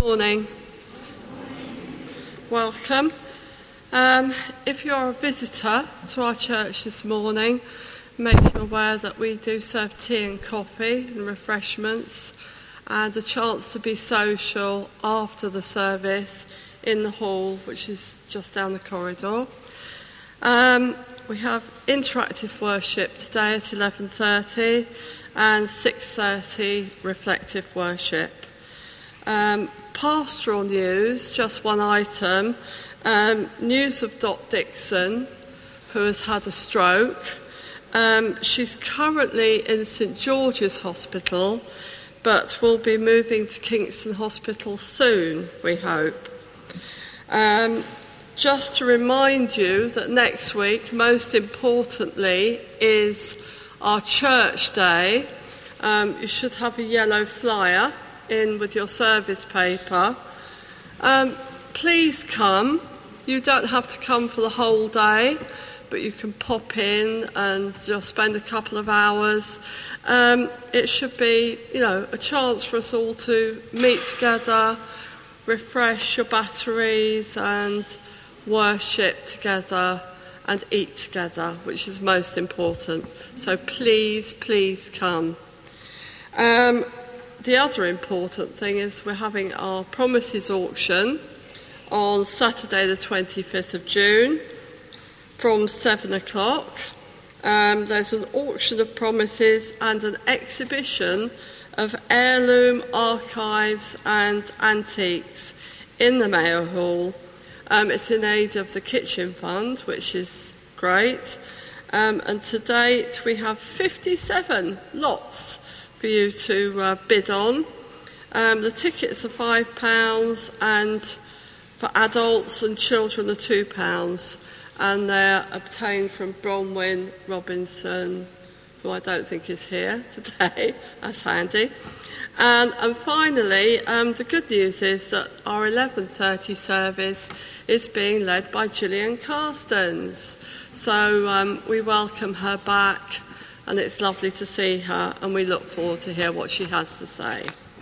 Morning. Welcome. If you're a visitor to our church this morning, make you aware that we do serve tea and coffee and refreshments and a chance to be social after the service in the hall, which is just down the corridor. We have interactive worship today at 11:30 and 6:30 reflective worship. Pastoral news, just one item. News of Dot Dixon, who has had a stroke. She's currently in St George's Hospital, but will be moving to Kingston Hospital soon, we hope. Just to remind you that next week, most importantly, is our church day. You should have a yellow flyer in with your service paper. Please come. You don't have to come for the whole day, but you can pop in and just spend a couple of hours. It should be, a chance for us all to meet together, refresh your batteries and worship together and eat together, which is most important. So please come. The other important thing is we're having our Promises auction on Saturday the 25th of June from 7 o'clock. There's an auction of promises and an exhibition of heirloom archives and antiques in the Mayo Hall. It's in aid of the Kitchen Fund, which is great. And to date, we have 57 lots for you to bid on. The tickets are £5, and for adults and children are £2. And they're obtained from Bronwyn Robinson, who I don't think is here today. That's handy. And finally, the good news is that our 11:30 service is being led by Gillian Carstens. So we welcome her back, and it's lovely to see her, and we look forward to hear what she has to say.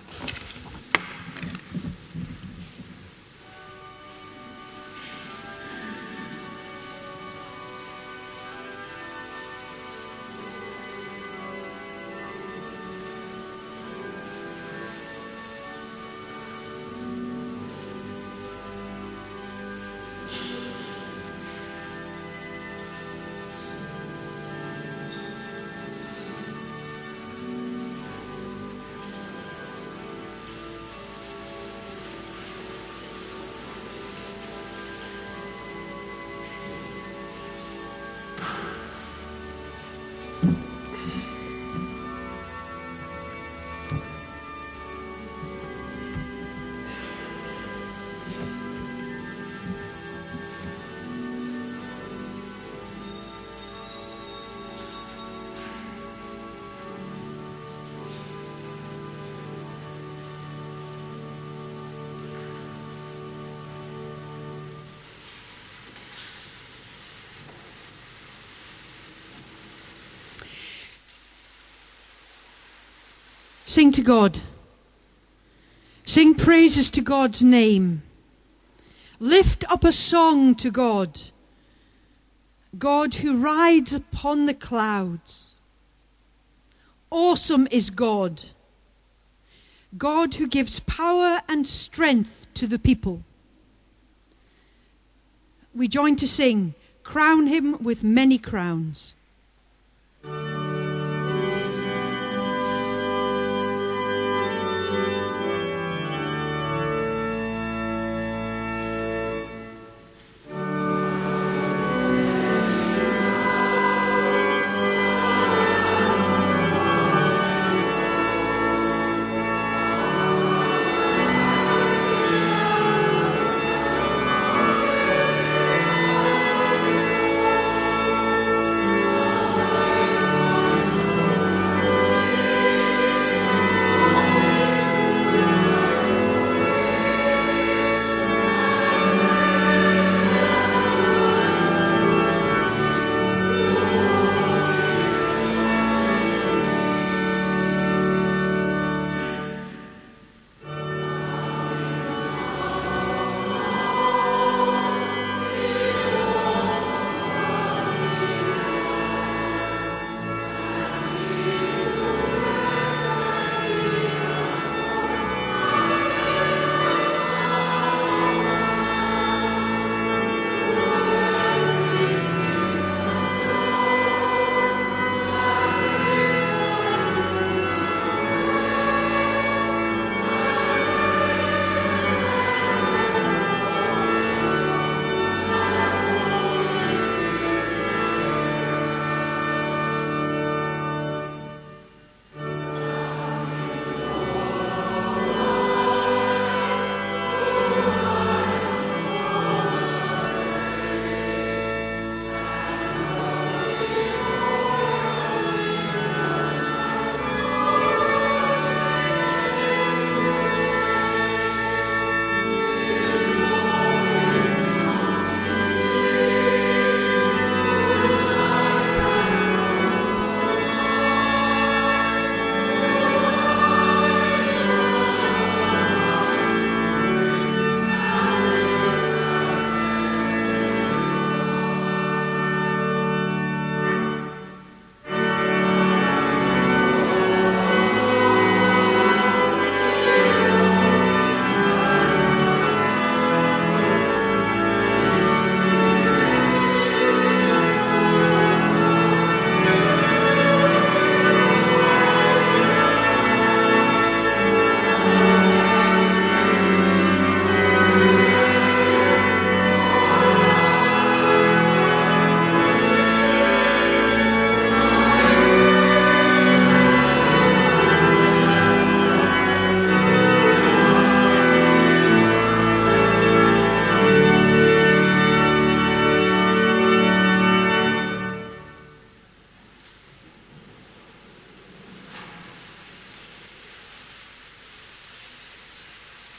Sing to God. Sing praises to God's name. Lift up a song to God. God who rides upon the clouds. Awesome is God. God who gives power and strength to the people. We join to sing, crown him with many crowns.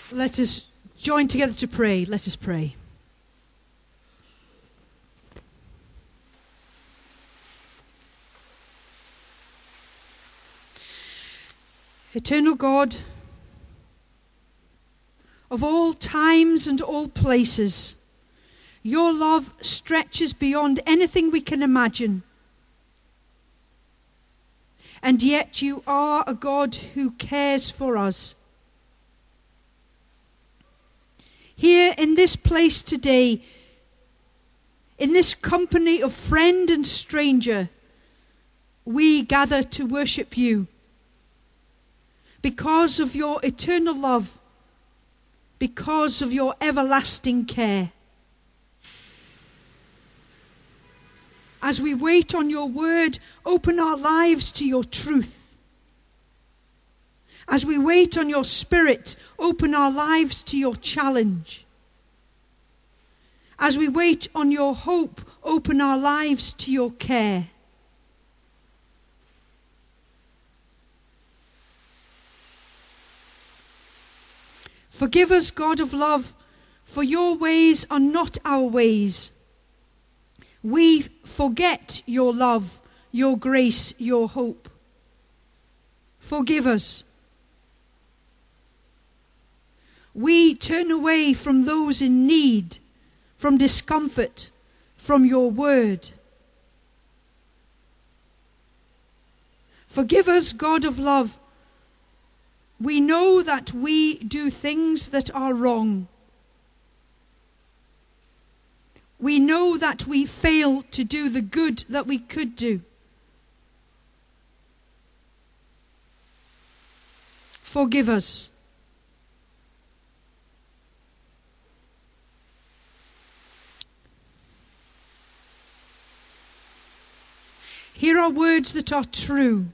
Let us join together to pray. Let us pray. Eternal God, of all times and all places, your love stretches beyond anything we can imagine. And yet you are a God who cares for us. Here in this place today, in this company of friend and stranger, we gather to worship you because of your eternal love, because of your everlasting care. As we wait on your word, open our lives to your truth. As we wait on your Spirit, open our lives to your challenge. As we wait on your hope, open our lives to your care. Forgive us, God of love, for your ways are not our ways. We forget your love, your grace, your hope. Forgive us. We turn away from those in need, from discomfort, from your word. Forgive us, God of love. We know that we do things that are wrong. We know that we fail to do the good that we could do. Forgive us. Here are words that are true.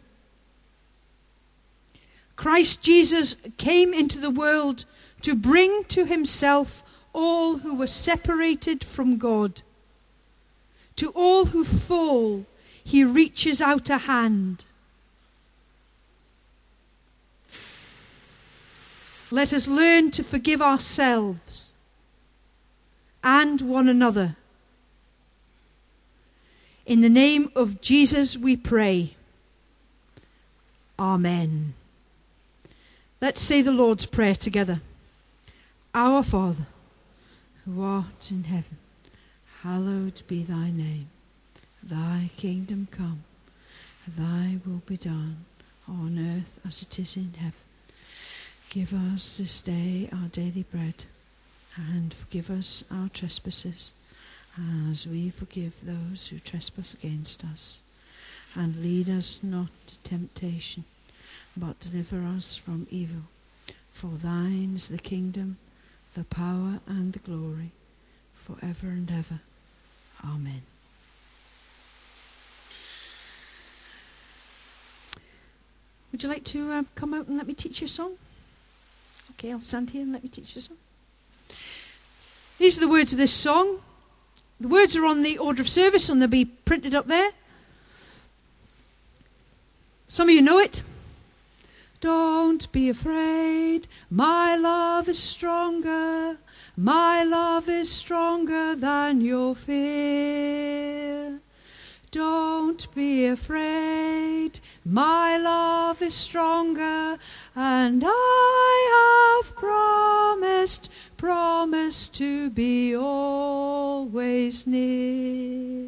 Christ Jesus came into the world to bring to himself all who were separated from God. To all who fall, he reaches out a hand. Let us learn to forgive ourselves and one another. In the name of Jesus we pray. Amen. Let's say the Lord's Prayer together. Our Father, who art in heaven, hallowed be thy name. Thy kingdom come, thy will be done, on earth as it is in heaven. Give us this day our daily bread, and forgive us our trespasses, as we forgive those who trespass against us. And lead us not to temptation, but deliver us from evil. For thine is the kingdom, the power and the glory, forever and ever. Amen. Would you like to come out and let me teach you a song? Okay, I'll stand here and let me teach you a song. These are the words of this song. The words are on the order of service and they'll be printed up there. Some of you know it. Don't be afraid, my love is stronger. My love is stronger than your fear. Don't be afraid, my love is stronger, and I have promised to be always near.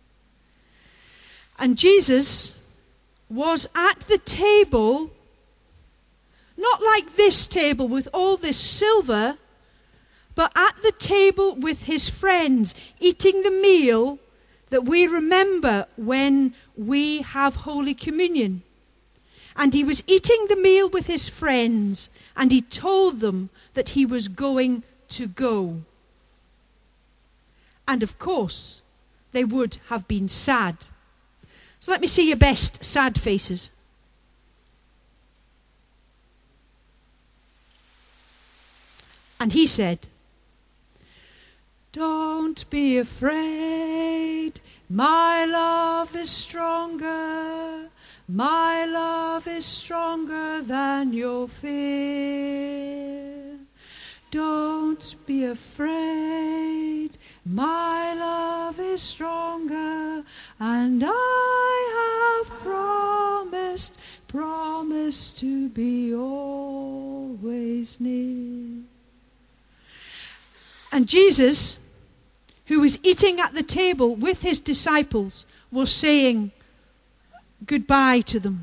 And Jesus was at the table, not like this table with all this silver, but at the table with his friends, eating the meal that we remember when we have Holy Communion. And he was eating the meal with his friends, and he told them that he was going to go. And of course, they would have been sad. So let me see your best sad faces. And he said, don't be afraid, my love is stronger. My love is stronger than your fear. Don't be afraid, my love is stronger, and I have promised to be always near. And Jesus, who was eating at the table with his disciples, was saying goodbye to them.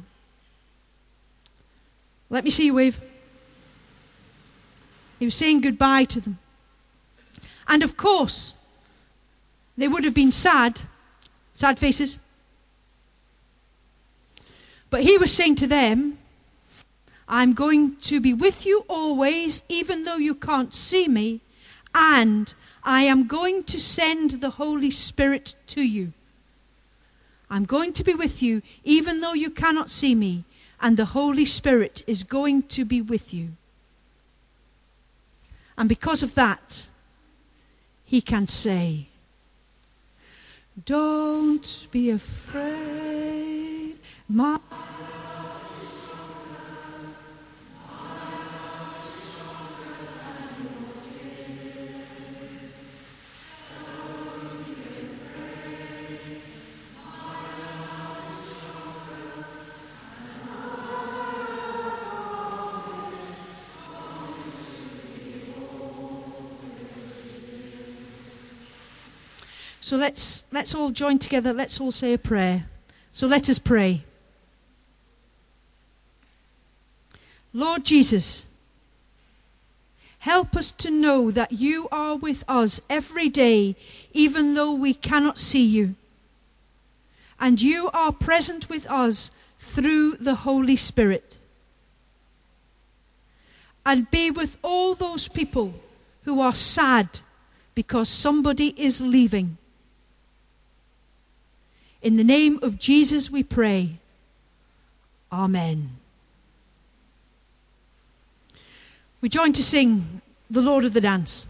Let me see you wave. He was saying goodbye to them. And of course, they would have been sad faces. But he was saying to them, I'm going to be with you always, even though you can't see me, and I am going to send the Holy Spirit to you. I'm going to be with you, even though you cannot see me, and the Holy Spirit is going to be with you. And because of that, he can say, don't be afraid, my So let's all join together. Let's all say a prayer. So let us pray. Lord Jesus, help us to know that you are with us every day, even though we cannot see you. And you are present with us through the Holy Spirit. And be with all those people who are sad because somebody is leaving. In the name of Jesus we pray. Amen. We join to sing The Lord of the Dance.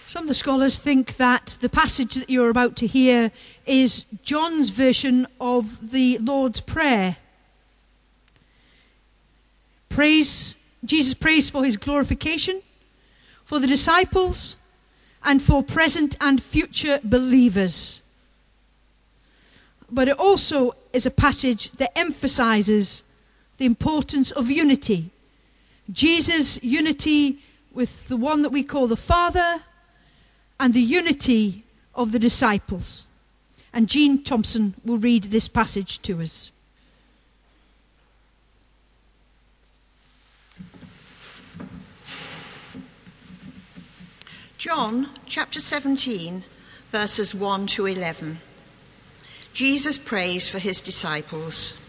Some of the scholars think that the passage that you're about to hear is John's version of the Lord's Prayer. Jesus prays for his glorification, for the disciples, and for present and future believers. But it also is a passage that emphasizes the importance of unity. Jesus' unity with the one that we call the Father, and the unity of the disciples. And Jean Thompson will read this passage to us. John chapter 17, verses 1 to 11. Jesus prays for his disciples.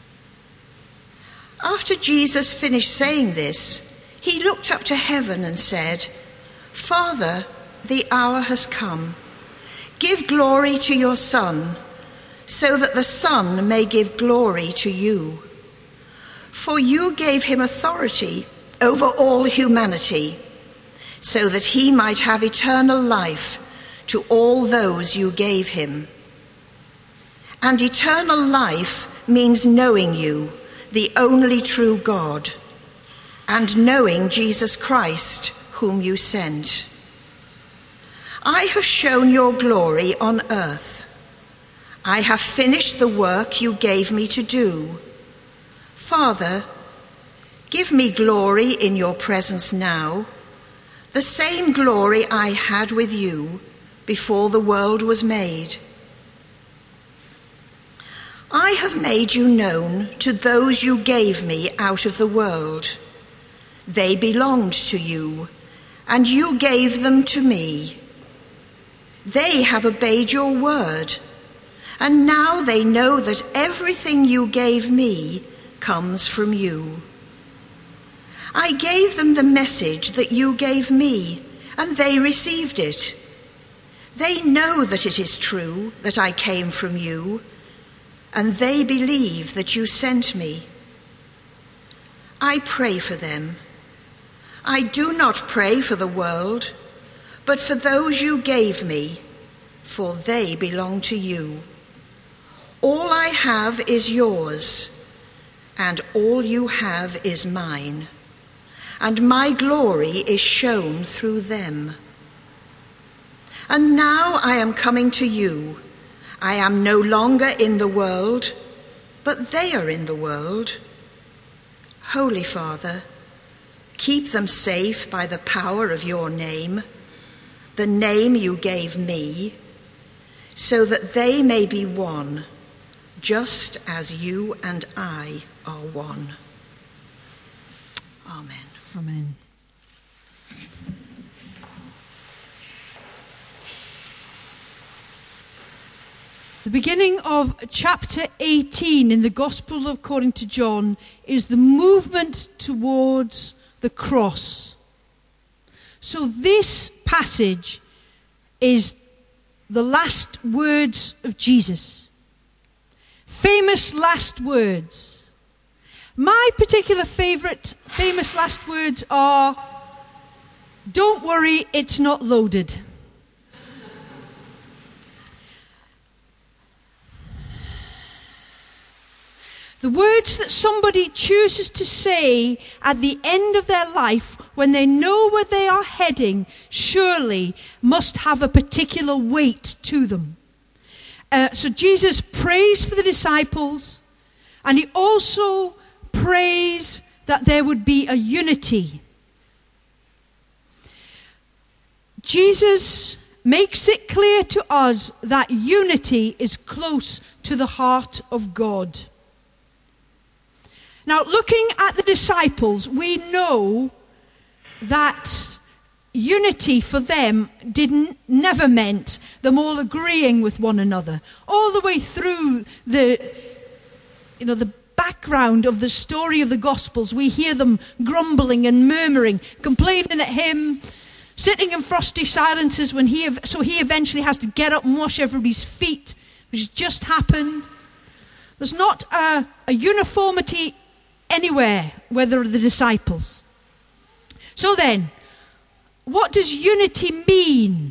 After Jesus finished saying this, he looked up to heaven and said, "Father, the hour has come. Give glory to your Son, so that the Son may give glory to you. For you gave him authority over all humanity, so that he might have eternal life to all those you gave him. And eternal life means knowing you, the only true God, and knowing Jesus Christ, whom you sent. I have shown your glory on earth. I have finished the work you gave me to do. Father, give me glory in your presence now, the same glory I had with you before the world was made. I have made you known to those you gave me out of the world. They belonged to you, and you gave them to me. They have obeyed your word, and now they know that everything you gave me comes from you. I gave them the message that you gave me, and they received it. They know that it is true that I came from you, and they believe that you sent me. I pray for them. I do not pray for the world, but for those you gave me, for they belong to you. All I have is yours, and all you have is mine, and my glory is shown through them. And now I am coming to you. I am no longer in the world, but they are in the world. Holy Father, keep them safe by the power of your name, the name you gave me, so that they may be one, just as you and I are one. Amen. Amen. The beginning of chapter 18 in the Gospel according to John is the movement towards the cross. So this passage is the last words of Jesus. Famous last words. My particular favourite famous last words are, "Don't worry, it's not loaded." The words that somebody chooses to say at the end of their life when they know where they are heading surely must have a particular weight to them. So Jesus prays for the disciples, and he also prays that there would be a unity. Jesus makes it clear to us that unity is close to the heart of God. Now, looking at the disciples, we know that unity for them never meant them all agreeing with one another. All the way through the background of the story of the Gospels, we hear them grumbling and murmuring, complaining at him, sitting in frosty silences so he eventually has to get up and wash everybody's feet, which has just happened. There's not a uniformity anywhere where there are the disciples. So then, what does unity mean?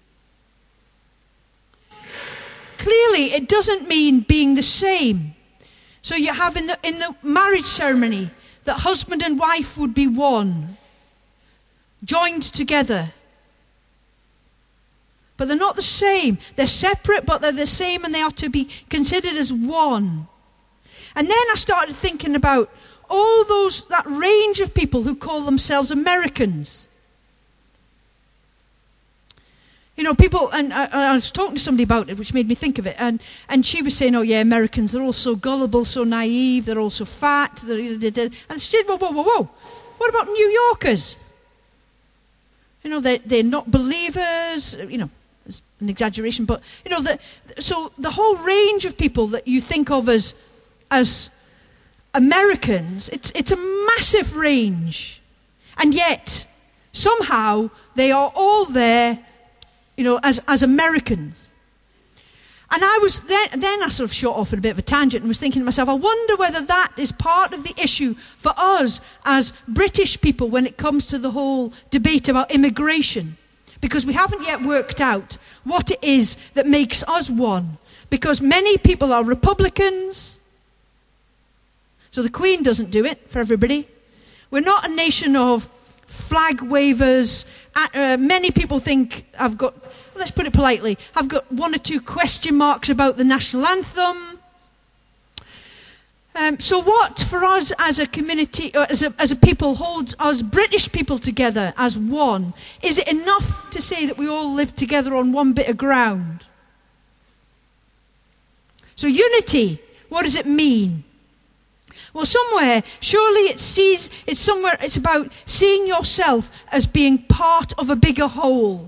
Clearly, it doesn't mean being the same. So you have in the marriage ceremony that husband and wife would be one, joined together. But they're not the same. They're separate, but they're the same, and they are to be considered as one. And then I started thinking about all that range of people who call themselves Americans. You know, people, and I was talking to somebody about it, which made me think of it, and she was saying, oh yeah, Americans, they're all so gullible, so naive, they're all so fat, and she said, whoa, what about New Yorkers? You know, they're not believers, you know, it's an exaggeration, but, you know, so the whole range of people that you think of as Americans, it's a massive range, and yet, somehow, they are all there, you know, as Americans. And I was then I sort of shot off at a bit of a tangent and was thinking to myself, I wonder whether that is part of the issue for us as British people when it comes to the whole debate about immigration. Because we haven't yet worked out what it is that makes us one. Because many people are Republicans. So the Queen doesn't do it for everybody. We're not a nation of flag wavers. Many people think let's put it politely, I've got one or two question marks about the national anthem. So what for us as a community, as a people, holds us British people together as one? Is it enough to say that we all live together on one bit of ground? So unity, what does it mean? Well, somewhere, surely it's about seeing yourself as being part of a bigger whole.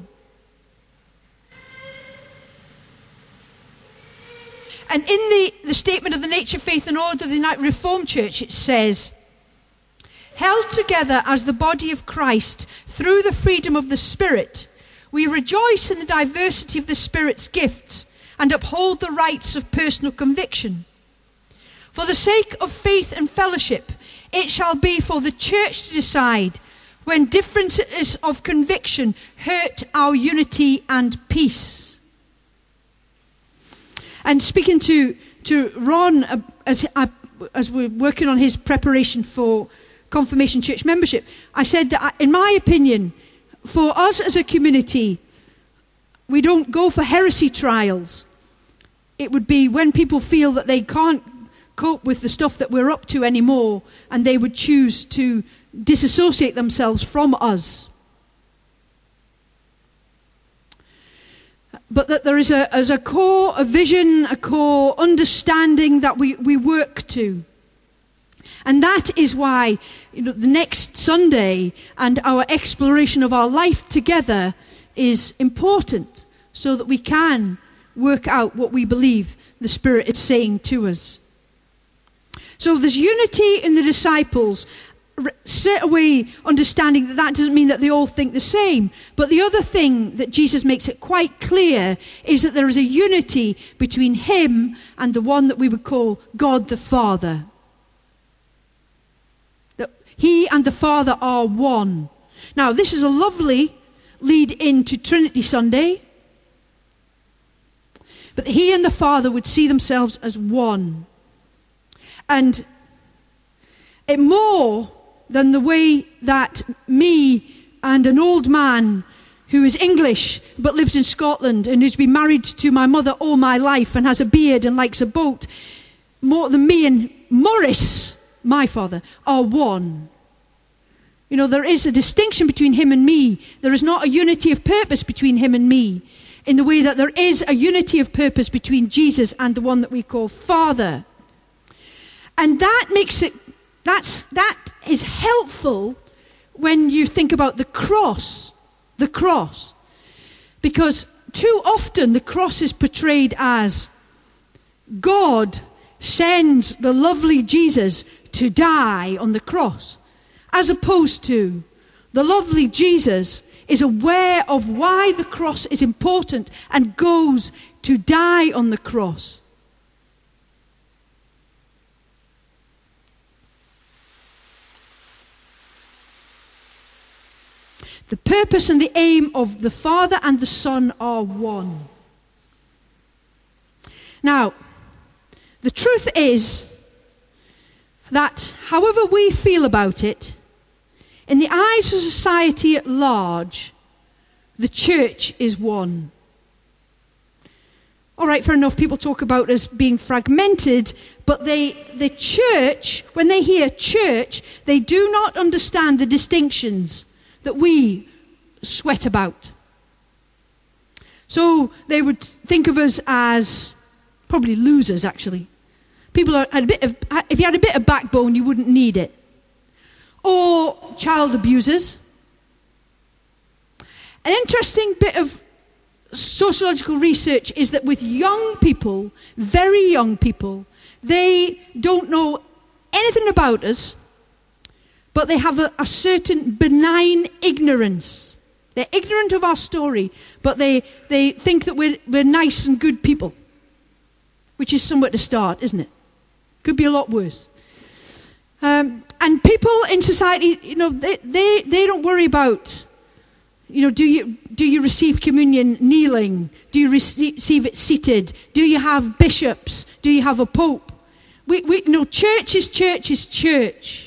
And in the statement of the nature, faith and order of the United Reformed Church, it says, held together as the body of Christ through the freedom of the Spirit, we rejoice in the diversity of the Spirit's gifts and uphold the rights of personal conviction. For the sake of faith and fellowship, it shall be for the church to decide when differences of conviction hurt our unity and peace. And speaking to Ron as we're working on his preparation for Confirmation Church membership, I said that, in my opinion, for us as a community, we don't go for heresy trials. It would be when people feel that they can't cope with the stuff that we're up to anymore, and they would choose to disassociate themselves from us. But that there is a core, a vision, a core understanding that we work to. And that is why, you know, the next Sunday and our exploration of our life together is important, so that we can work out what we believe the Spirit is saying to us. So there's unity in the disciples, set away understanding that doesn't mean that they all think the same. But the other thing that Jesus makes it quite clear is that there is a unity between him and the one that we would call God the Father. That he and the Father are one. Now, this is a lovely lead into Trinity Sunday. But he and the Father would see themselves as one. And it more than the way that me and an old man who is English but lives in Scotland and who's been married to my mother all my life and has a beard and likes a boat, more than me and Morris, my father, are one. You know, there is a distinction between him and me. There is not a unity of purpose between him and me, in the way that there is a unity of purpose between Jesus and the one that we call Father. And that makes it, that is helpful when you think about the cross. The cross. Because too often the cross is portrayed as God sends the lovely Jesus to die on the cross, as opposed to the lovely Jesus is aware of why the cross is important and goes to die on the cross. The purpose and the aim of the Father and the Son are one. Now, the truth is that however we feel about it, in the eyes of society at large, the church is one. All right, fair enough, people talk about us being fragmented, but the church, when they hear church, they do not understand the distinctions that we sweat about. So they would think of us as probably losers, actually. People are if you had a bit of backbone, you wouldn't need it. Or child abusers. An interesting bit of sociological research is that with young people, very young people, they don't know anything about us, but they have a certain benign ignorance. They're ignorant of our story, but they think that we're nice and good people, which is somewhere to start, isn't it? Could be a lot worse. And people in society, they don't worry about, do you receive communion kneeling? Do you receive it seated? Do you have bishops? Do you have a pope? Church is church is church.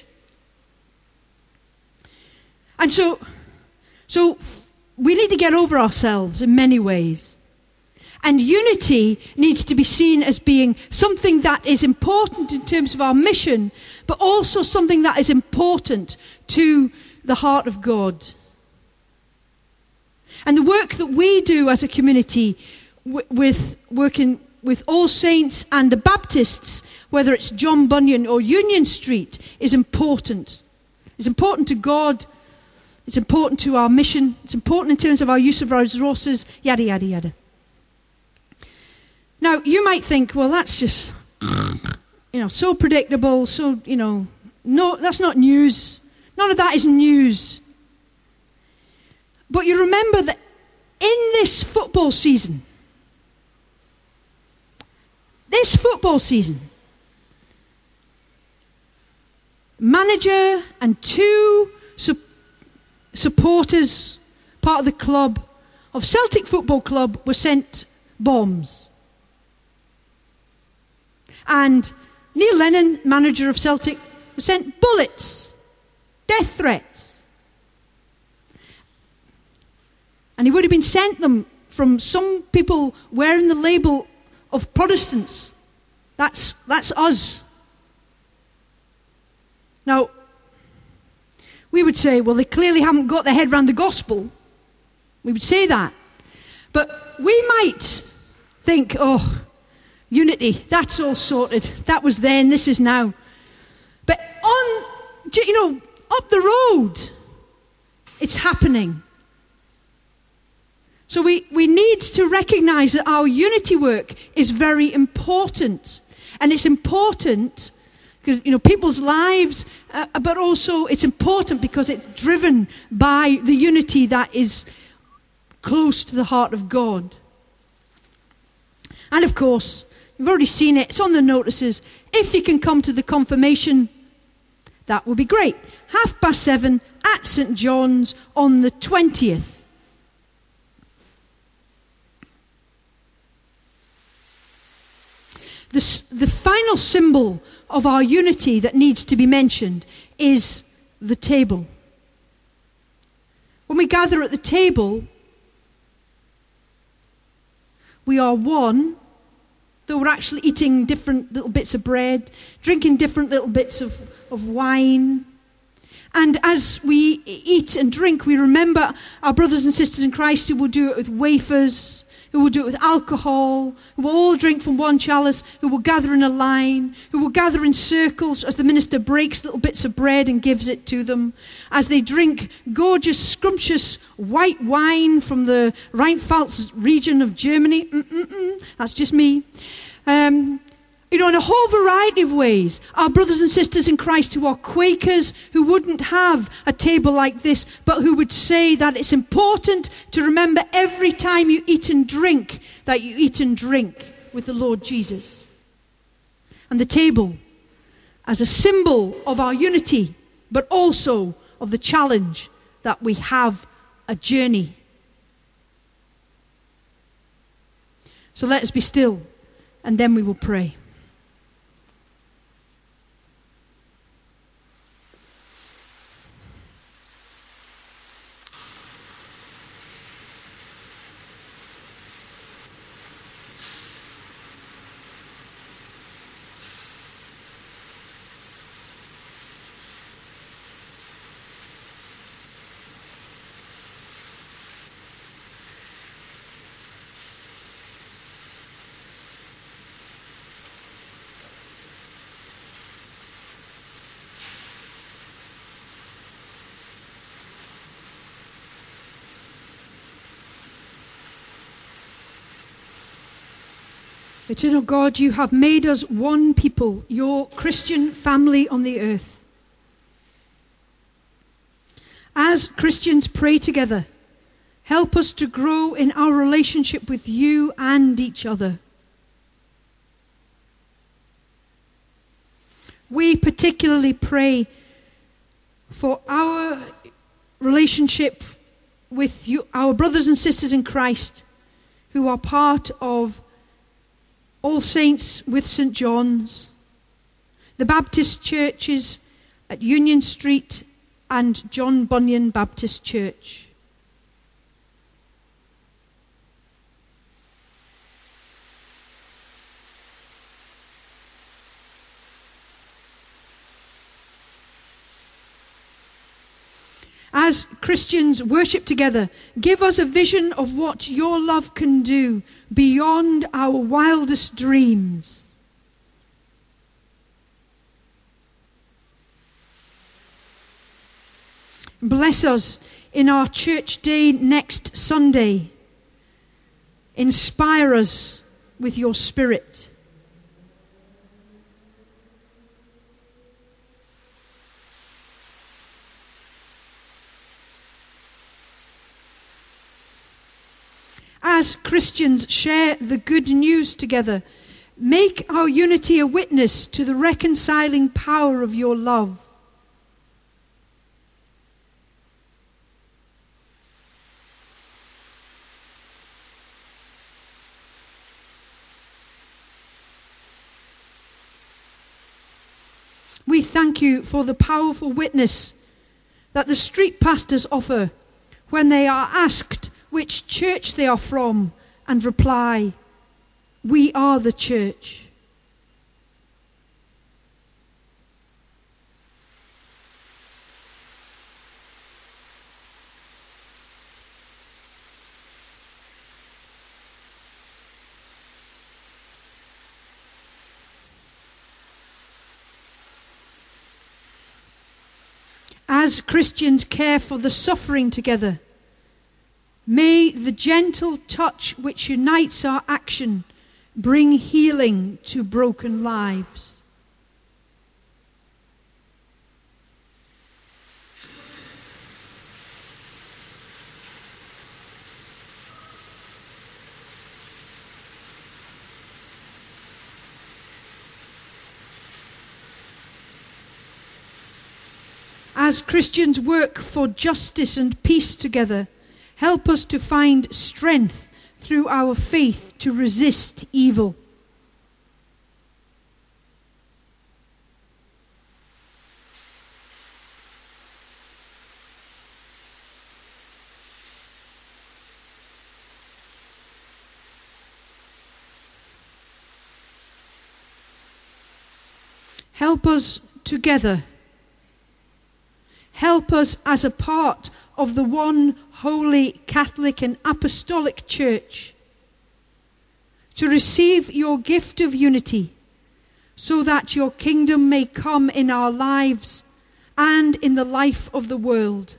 And so we need to get over ourselves in many ways. And unity needs to be seen as being something that is important in terms of our mission, but also something that is important to the heart of God. And the work that we do as a community with working with All Saints and the Baptists, whether it's John Bunyan or Union Street, is important. It's important to God. It's important to our mission. It's important in terms of our use of our resources, yada, yada, yada. Now, you might think, well, that's just, so predictable, so, no, that's not news. None of that is news. But you remember that in this football season, manager and two supporters, part of the club, of Celtic Football Club, were sent bombs. And Neil Lennon, manager of Celtic, was sent bullets, death threats. And he would have been sent them from some people wearing the label of Protestants. That's us. Now, we would say, well, they clearly haven't got their head around the gospel. We would say that. But we might think, unity, that's all sorted. That was then, this is now. But up the road, it's happening. So we need to recognize that our unity work is very important. And it's important because, people's lives, but also it's important because it's driven by the unity that is close to the heart of God. And of course, you've already seen it, it's on the notices. If you can come to the confirmation, that would be great. 7:30 at St. John's on the 20th. The final symbol of our unity that needs to be mentioned is the table. When we gather at the table, we are one, though we're actually eating different little bits of bread, drinking different little bits of wine. And as we eat and drink, we remember our brothers and sisters in Christ who will do it with wafers, who will do it with alcohol, who will all drink from one chalice, who will gather in a line, who will gather in circles as the minister breaks little bits of bread and gives it to them, as they drink gorgeous, scrumptious white wine from the Rheinpfalz region of Germany. That's just me. In a whole variety of ways. Our brothers and sisters in Christ who are Quakers, who wouldn't have a table like this, but who would say that it's important to remember every time you eat and drink, that you eat and drink with the Lord Jesus. And the table as a symbol of our unity, but also of the challenge that we have a journey. So let us be still, and then we will pray. Eternal God, you have made us one people, your Christian family on the earth. As Christians pray together, help us to grow in our relationship with you and each other. We particularly pray for our relationship with you, our brothers and sisters in Christ, who are part of All Saints with St. John's, the Baptist churches at Union Street and John Bunyan Baptist Church. As Christians worship together, give us a vision of what your love can do beyond our wildest dreams. Bless us in our church day next Sunday. Inspire us with your Spirit. As Christians share the good news together, make our unity a witness to the reconciling power of your love. We thank you for the powerful witness that the street pastors offer when they are asked which church they are from and reply, "We are the church." As Christians care for the suffering together, may the gentle touch which unites our action bring healing to broken lives. As Christians work for justice and peace together, help us to find strength through our faith to resist evil. Help us together. Help us as a part of the one holy Catholic and Apostolic Church to receive your gift of unity so that your kingdom may come in our lives and in the life of the world.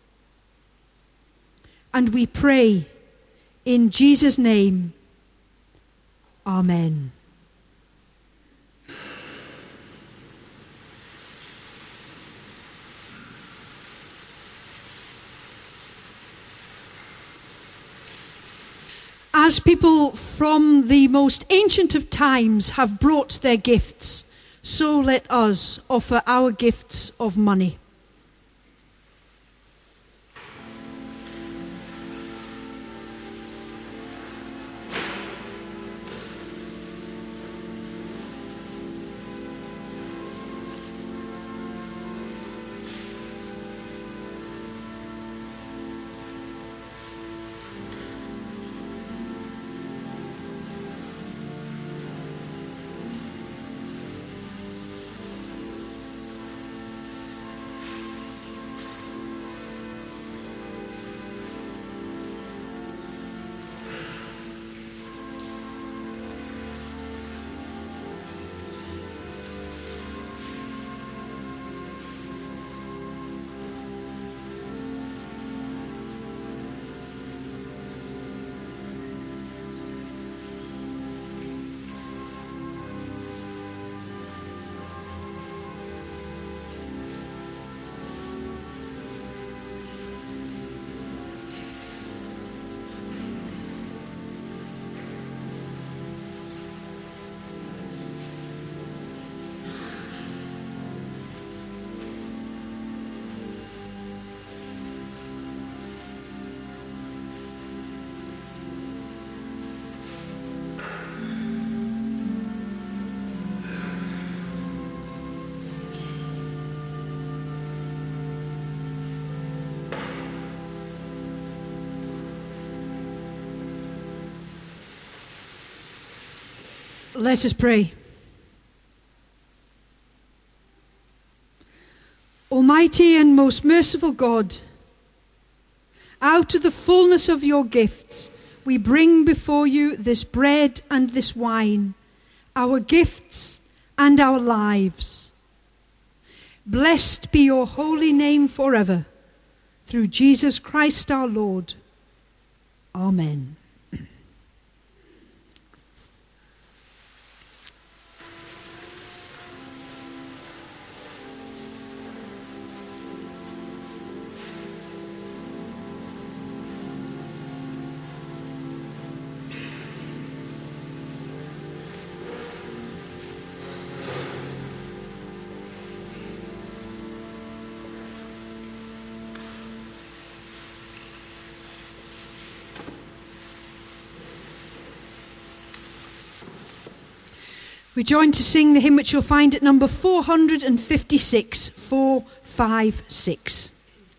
And we pray in Jesus' name. Amen. As people from the most ancient of times have brought their gifts, so let us offer our gifts of money. Let us pray. Almighty and most merciful God, out of the fullness of your gifts, we bring before you this bread and this wine, our gifts and our lives. Blessed be your holy name forever, through Jesus Christ our Lord. Amen. We join to sing the hymn which you'll find at number 456, 456.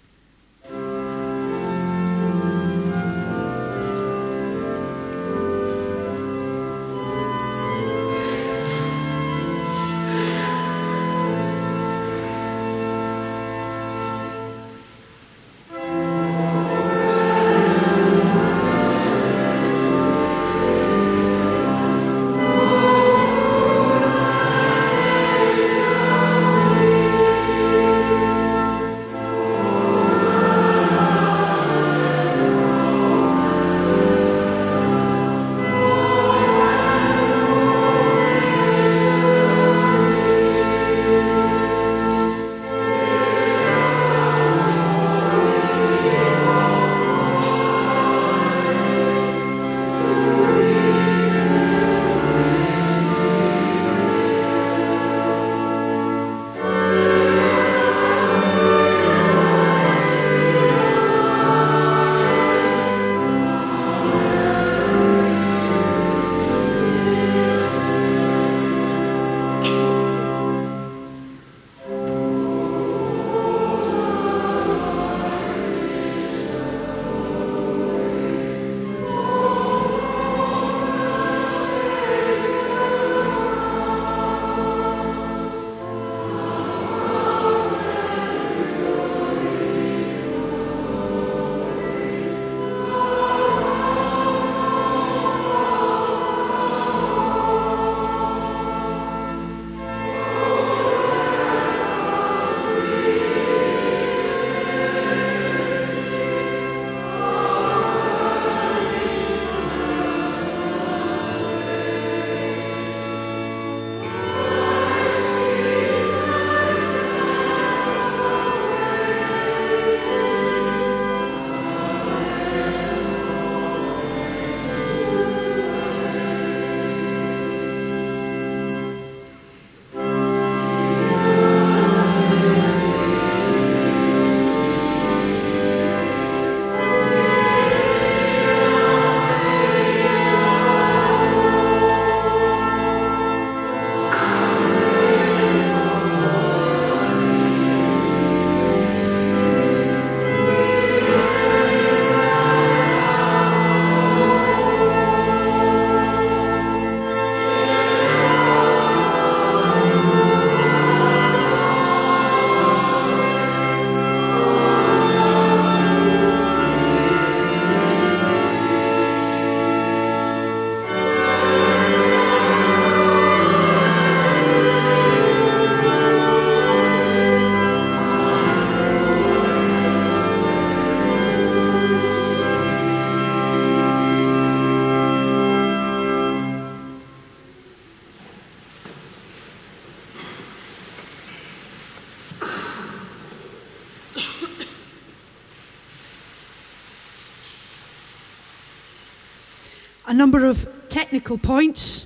A number of technical points.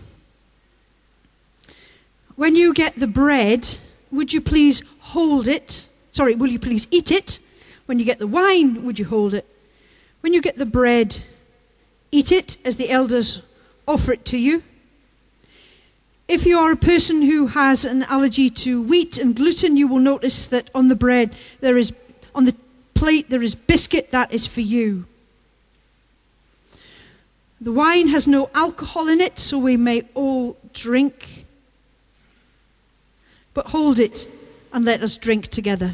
When you get the bread, would you please hold it? Sorry, will you please eat it? When you get the wine, would you hold it? When you get the bread, eat it as the elders offer it to you. If you are a person who has an allergy to wheat and gluten, you will notice that on the bread on the plate there is biscuit. That is for you. The wine has no alcohol in it, so we may all drink. But hold it and let us drink together.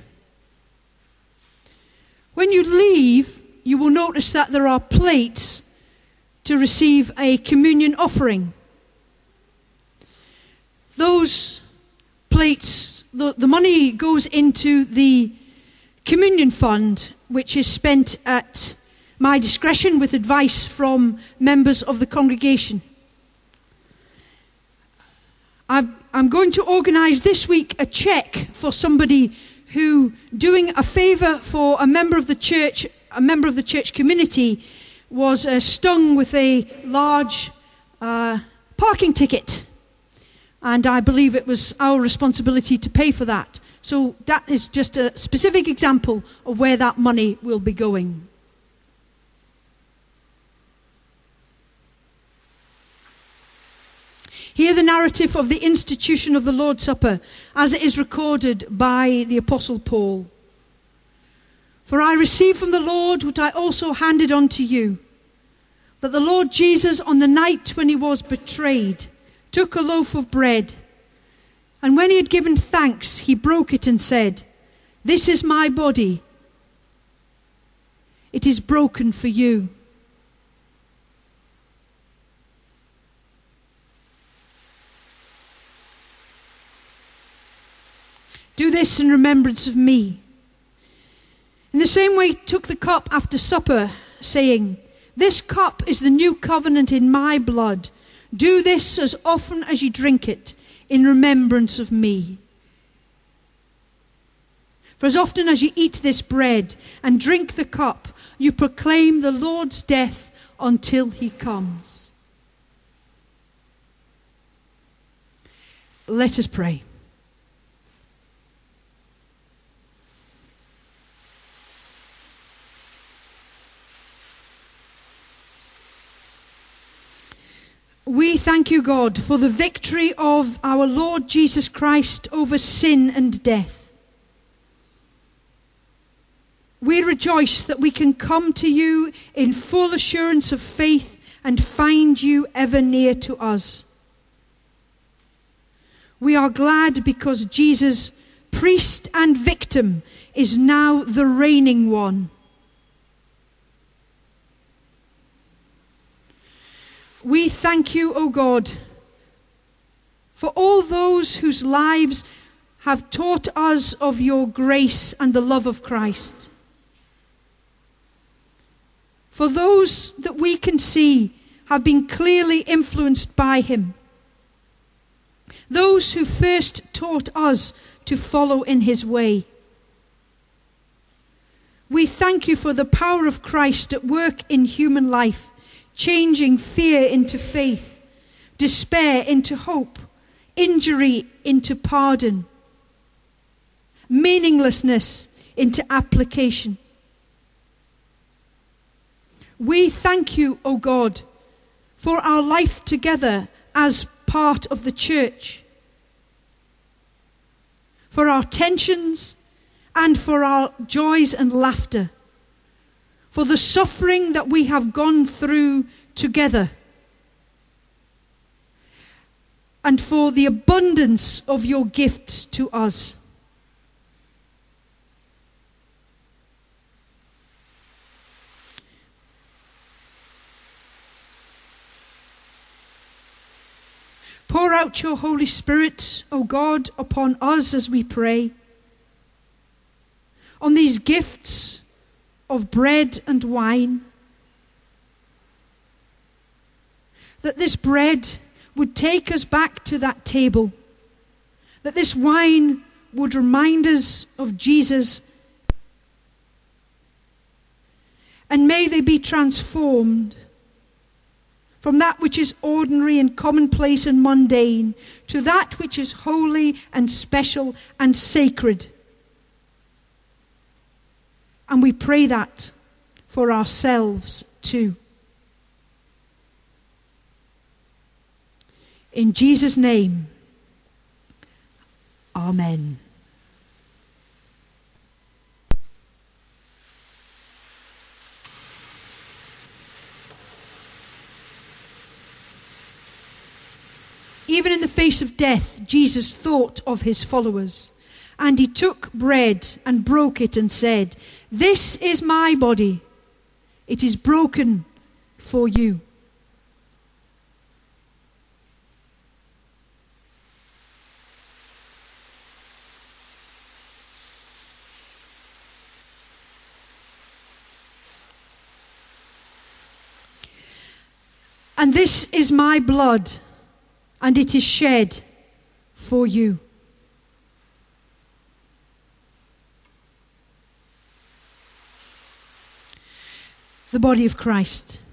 When you leave, you will notice that there are plates to receive a communion offering. Those plates, the money goes into the communion fund, which is spent at my discretion with advice from members of the congregation. I'm going to organise this week a cheque for somebody who, doing a favour for a member of the church community, was stung with a large parking ticket. And I believe it was our responsibility to pay for that. So that is just a specific example of where that money will be going. Hear the narrative of the institution of the Lord's Supper as it is recorded by the Apostle Paul. For I received from the Lord what I also handed on to you, that the Lord Jesus, on the night when he was betrayed, took a loaf of bread, and when he had given thanks, he broke it and said, "This is my body. It is broken for you. Do this in remembrance of me." In the same way, he took the cup after supper, saying, "This cup is the new covenant in my blood. Do this as often as you drink it in remembrance of me. For as often as you eat this bread and drink the cup, you proclaim the Lord's death until he comes." Let us pray. We thank you, God, for the victory of our Lord Jesus Christ over sin and death. We rejoice that we can come to you in full assurance of faith and find you ever near to us. We are glad because Jesus, priest and victim, is now the reigning one. We thank you, O God, for all those whose lives have taught us of your grace and the love of Christ. For those that we can see have been clearly influenced by him. Those who first taught us to follow in his way. We thank you for the power of Christ at work in human life, changing fear into faith, despair into hope, injury into pardon, meaninglessness into application. We thank you, O God, for our life together as part of the church, for our tensions and for our joys and laughter, for the suffering that we have gone through together, and for the abundance of your gifts to us. Pour out your Holy Spirit, O God, upon us as we pray, on these gifts of bread and wine, that this bread would take us back to that table, that this wine would remind us of Jesus, and may they be transformed from that which is ordinary and commonplace and mundane to that which is holy and special and sacred. And we pray that for ourselves too. In Jesus' name, amen. even in the face of death, Jesus thought of his followers. And he took bread and broke it and said, "This is my body. It is broken for you." And this is my blood, and it is shed for you. The body of Christ.